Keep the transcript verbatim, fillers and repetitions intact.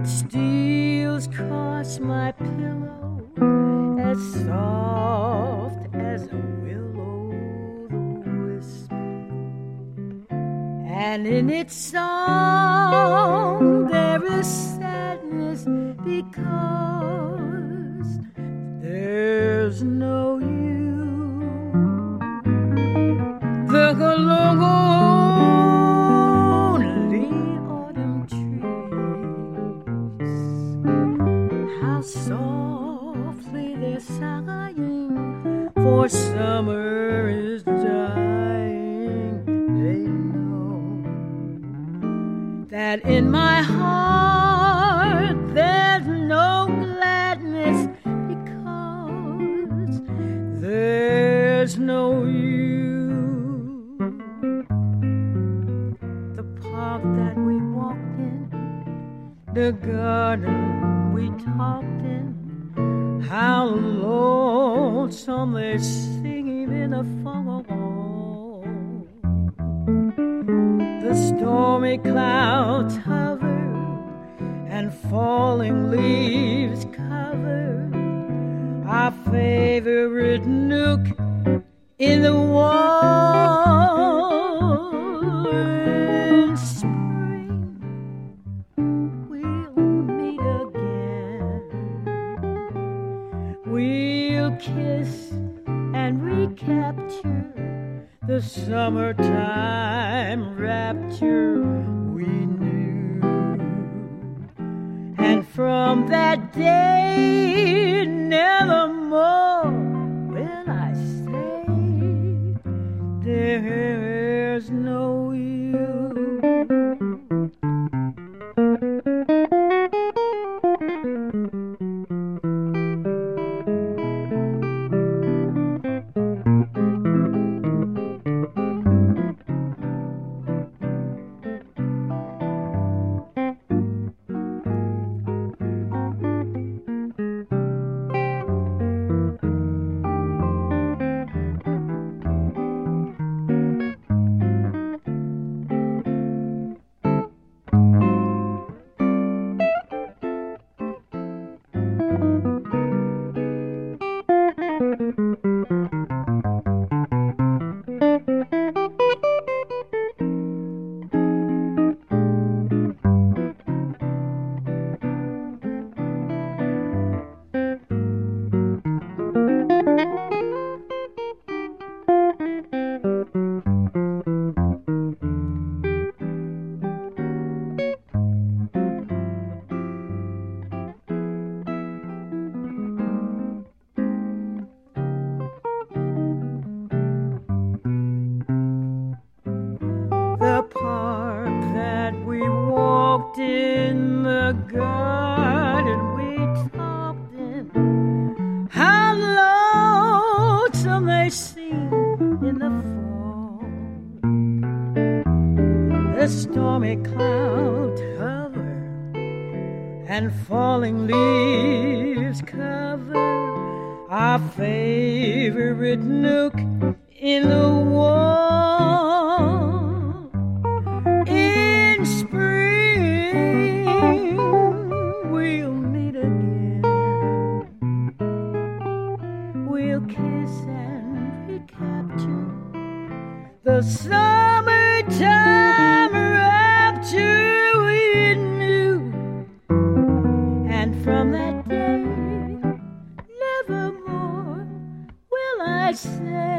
steals across my pillow as soft as a will-o'-the-wisp, and in its song there is sadness because there's no you. The lonely autumn trees, how softly they're sighing, for summer is dying. They know that in my heart there's no gladness because there's no you. The park that we walked in, the garden we talked in, how lonesome they're singing in the fall. The stormy clouds hover and falling leaves cover our favorite nook in the wall. In spring we'll meet again. We'll kiss and recapture the summertime rapture we knew. And from that day nevermore will I say there's no you. The stormy clouds hover and falling leaves cover our favorite nook in the wall. In spring we'll meet again. We'll kiss and recapture the summertime rapture we knew. And from that day nevermore will I say